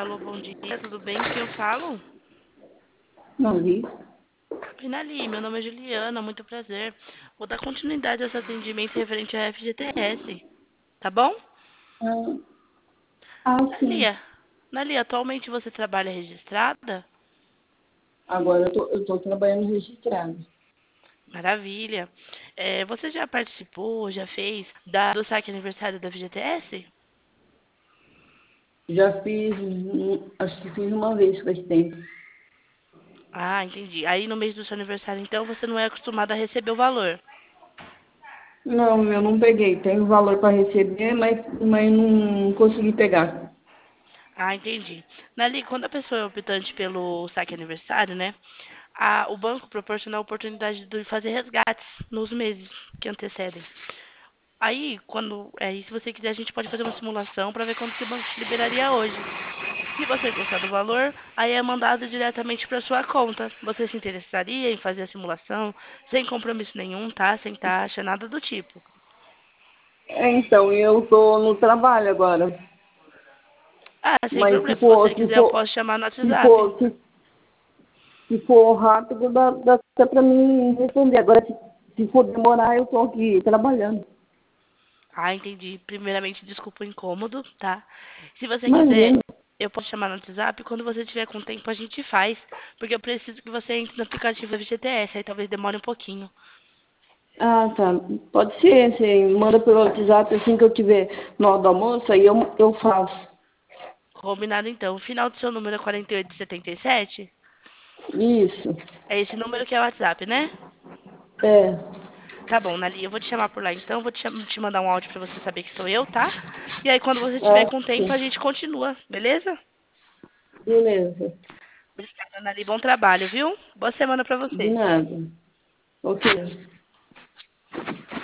Alô, bom dia, tudo bem? Com quem eu falo? Não vi. Oi, Nali, meu nome é Juliana, muito prazer. Vou dar continuidade ao seu atendimento referente à FGTS, tá bom? Ah, sim. Nalia, Nalia, atualmente você trabalha registrada? Agora eu tô trabalhando registrado. Maravilha. Você já participou, já fez do saque aniversário da FGTS? Já fiz, acho que fiz uma vez faz tempo. Ah, entendi. Aí no mês do seu aniversário, então, você não é acostumada a receber o valor. Não, eu não peguei. Tenho valor para receber, mas não consegui pegar. Ah, entendi. Nali, quando a pessoa é optante pelo saque aniversário, né? O banco proporciona a oportunidade de fazer resgates nos meses que antecedem. Se você quiser, a gente pode fazer uma simulação para ver quanto que o banco te liberaria hoje. Se você gostar do valor, aí é mandado diretamente para sua conta. Você se interessaria em fazer a simulação sem compromisso nenhum, tá? Sem taxa, nada do tipo. Então, eu tô no trabalho agora. Ah, sem Mas problema. Se você quiser, eu posso chamar no se WhatsApp. for, se, se for rápido, dá até para mim responder. Agora, se for demorar, eu tô aqui trabalhando. Ah, entendi. Primeiramente, desculpa o incômodo, tá? Se você quiser, Imagina. eu posso chamar no WhatsApp. Quando você tiver com tempo, a gente faz. Porque eu preciso que você entre no aplicativo da FGTS. Aí talvez demore um pouquinho. Ah, tá. Pode ser. Você manda pelo WhatsApp assim que eu tiver na hora do almoço, aí eu faço. Combinado, então. O final do seu número é 4877. Isso. É esse número que é o WhatsApp, né? É. Tá bom, Nali. Eu vou te chamar por lá, então. Vou te mandar um áudio pra você saber que sou eu, tá? E aí, quando você tiver Ah, com tempo, sim. a gente continua. Beleza? Beleza. Obrigada, Nali. Bom trabalho, viu? Boa semana pra De você. nada. Ok.